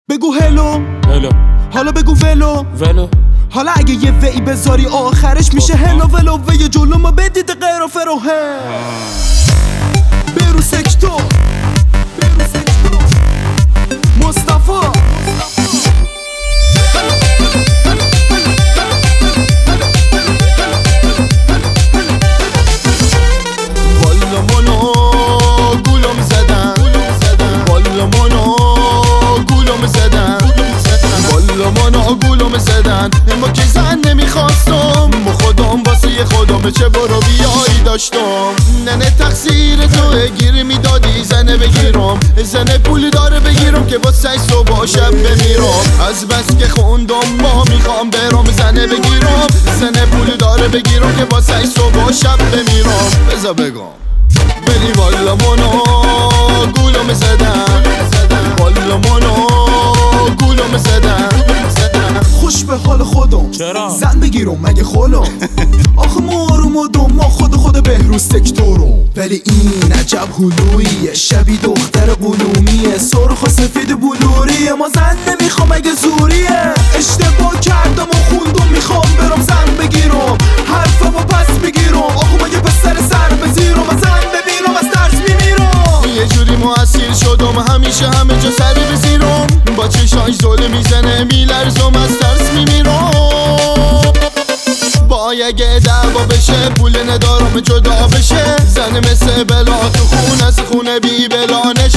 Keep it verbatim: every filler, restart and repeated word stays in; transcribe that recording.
بگو هلو هلو حالا بگو ولو ولو حالا اگه یه وی بذاری آخرش میشه هلو ولو وی جلو ما بدید غیر و فرو هل برو سکتور برو سکتور مصطفی والا منو گولم زدن والا منو گولم زدن والا منو گولم زدن اما که زن نمیخواستم با خودم واسه خودم چه برو بیایی داشتم ننه تقصیر تو گیری میدادی زنه بگیرم زنه پول داره بگیرم که با سعی صبح شب بمیرم از بس که خوندم ما میخوام برم زنه بگیرم زنه پول داره بگیرم که با سعی صبح شب بمیرم بذار بگم بری والا منو گولم زدن والا منو گولم زدن خوش به حال خودم چرا؟ زن بگیرم مگه خولم آخه ما آروم و دم ما خود خود بهروز سکتورم ولی این عجب هلویه شبی دختر قلومیه سرخ و سفید بلوریه ما زن نمیخوام اگه زوریه اشتباه کردم و خوندم میخوام برم زن بگیرم حرفمو پس بگیرم آخه مگه پسر سر بزیرم از زن ببینم از ترس میمیرم یه جوری مؤثر شدم همیشه همه جا سر بزیرم با چشاش زل میزنه میلرزم از ترس میمیرم با اگه دعوا بشه پول ندارم جدا بشه زن مثل بلا تو خون از خونه بی بلا نشه